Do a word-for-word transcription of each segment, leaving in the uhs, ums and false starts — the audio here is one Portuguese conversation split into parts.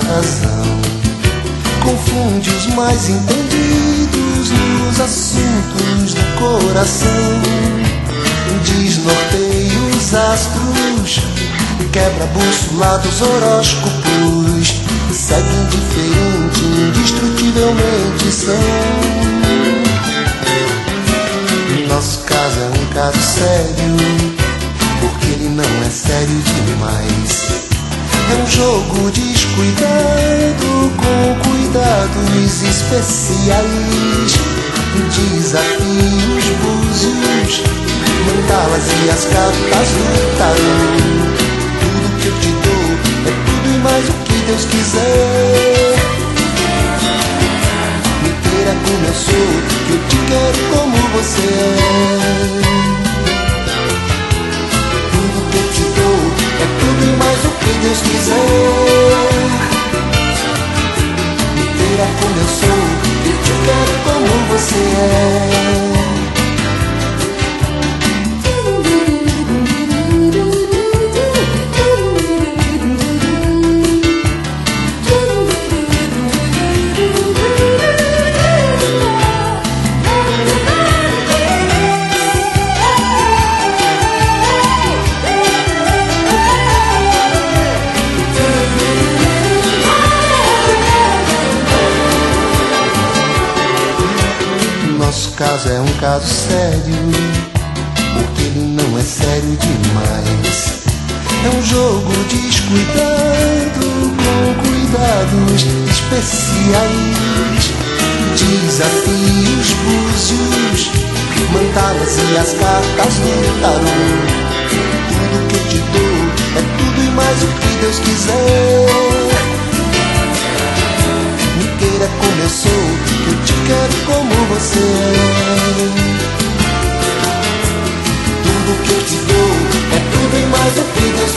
razão. Confunde os mais entendidos nos assuntos do coração. Desnorteia os astros, quebra a bússola dos horóscopos. Segue indiferente, indestrutivelmente são. Nosso caso é um caso sério, porque ele não é sério demais. É um jogo descuidado, com cuidados especiais. Desafios, búzios, mandalas e as cartas do tarô. Tudo que eu te dou é tudo e mais o que Deus quiser. Me queira como eu sou, que eu te quero como você é. Tudo que eu te dou é tudo e mais o que Deus quiser. Me queira como eu sou, que eu te quero como você é. Nosso caso é um caso sério, porque ele não é sério demais. É um jogo descuidado, com cuidados especiais. Desafios, búzios, mandalas e as cartas do tarô. Tudo que eu te dou é tudo e mais o que Deus quiser. Me queira como eu sou, que eu te quero como você é. Tudo que eu te dou é tudo e mais o que Deus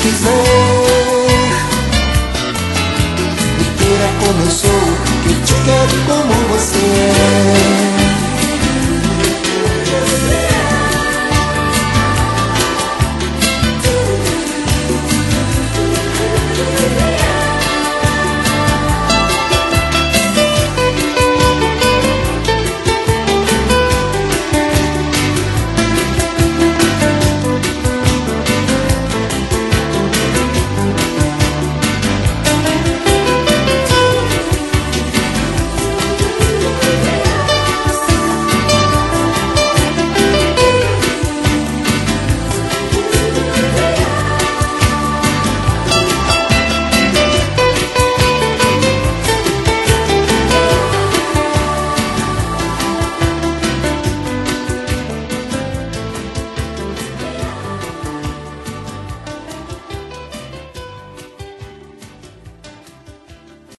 quiser. Me queira como eu sou, que eu te quero como